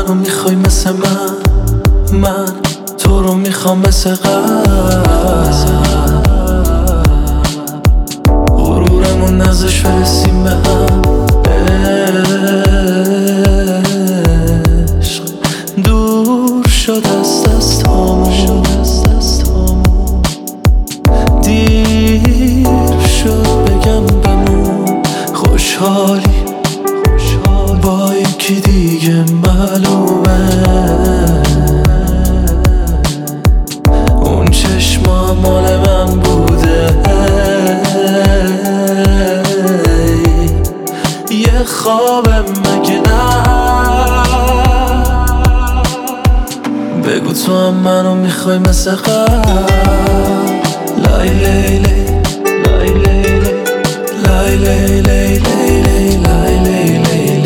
منو میخوای مثل من تو رو میخوام مثل غرورمون نزش برسیم به هم. عشق دور شد از دستامون، دیر شد بگم بمون خوشحالی با یکی دیگه معلومه. اون چشما مال من بوده، یه خوابه مگه نه؟ بگو تو هم منو میخوای مثل لای لیلی لای لیلی لای لیلی لای لیلی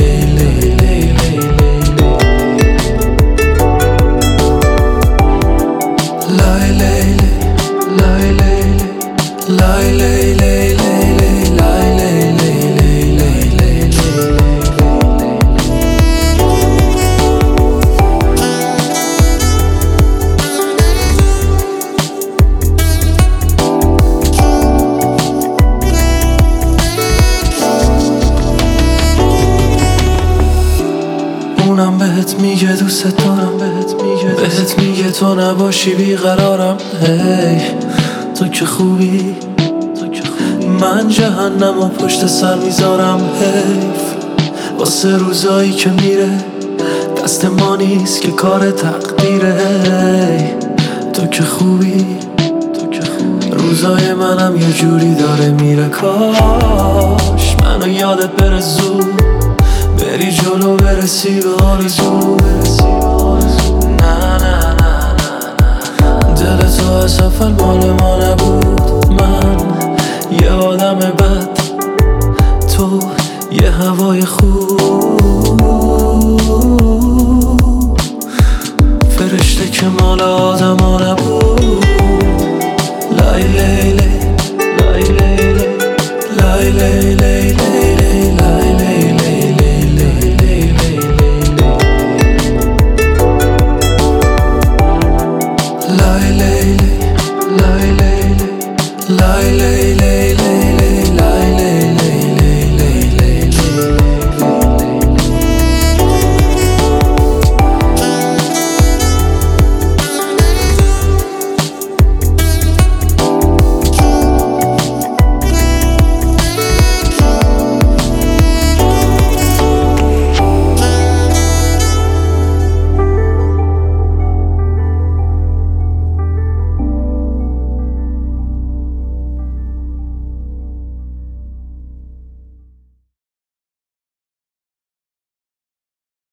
اونم بهت میگه دوست دارم، بهت میگه تو نباشی بیقرارم. هی تو که خوبی، من جهنم و پشت سر میذارم. حیف واسه روزایی که میره دست ما نیست که کار تقدیره. تو که خوبی، روزای منم یه جوری داره میره. کاش منو یادت بره زود، بری جلو برسی به آرزو. نه نه نه نه دل تو از اول مال ما نبود. من یه آدم بد، تو یه هوای خوب، فرشته که مال